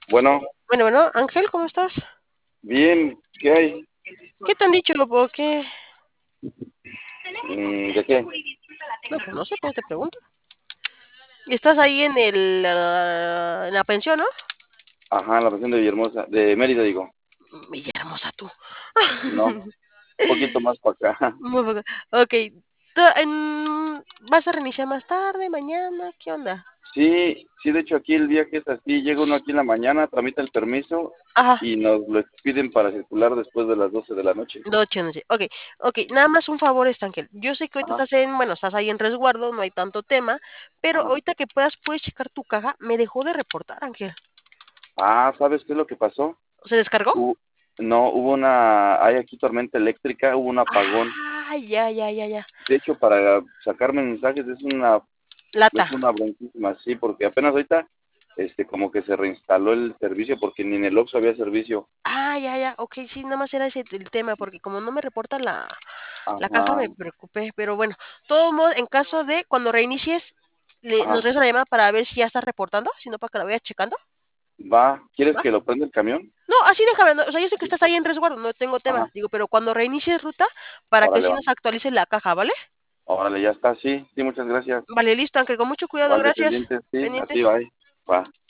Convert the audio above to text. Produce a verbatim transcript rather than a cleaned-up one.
Bueno, Bueno, bueno, Ángel, ¿cómo estás? bien, ¿qué hay? ¿Qué te han dicho, loco? ¿Qué? Mm, ¿de qué? No, pues no sé, pues te pregunto. Estás ahí en el, ah, en la pensión, ¿no? Ajá, la región de Villahermosa, de Mérida, digo. Villa hermosa tú. No, un poquito más para acá. Muy poco. Ok. Tú, en- ¿Vas a reiniciar más tarde, mañana? ¿Qué onda? Sí, sí, de hecho aquí el viaje es así, llega uno aquí en la mañana, tramita el permiso Ajá. y nos lo piden para circular después de las doce de la noche. Noche, noche. Ok, ok. Nada más un favor, este Ángel. Yo sé que ahorita Ajá, estás en, bueno, estás ahí en resguardo, no hay tanto tema, pero ajá. ahorita que puedas, puedes checar tu caja. Me dejó de reportar, Ángel. Ah, ¿sabes qué es lo que pasó? ¿Se descargó? Hu- no, hubo una, hay aquí tormenta eléctrica, hubo un apagón. Ah, ya, ya, ya, ya. De hecho, para sacar mensajes es una Lata. es una bronquísima, sí, porque apenas ahorita, este, como que se reinstaló el servicio, porque ni en el Oxxo había servicio. Ah, ya, ya, ok, sí, nada más era ese el tema, porque como no me reporta la, la caja Ajá, me preocupé, pero bueno, todo modo, en caso de cuando reinicies, le, nos ajá, regresa la llamada para ver si ya estás reportando, si no para que la vaya checando, va, ¿quieres ¿va? que lo prenda el camión? No, así déjame, no, o sea, yo sé que Sí, estás ahí en resguardo, no tengo tema, ajá, digo, pero cuando reinicies ruta, para que órale, sí va, nos actualice la caja, ¿vale? órale, ya está, sí, sí, muchas gracias. Vale, listo, Ángel, con mucho cuidado, Igual de gracias, pendientes, sí, pendiente. así va, va.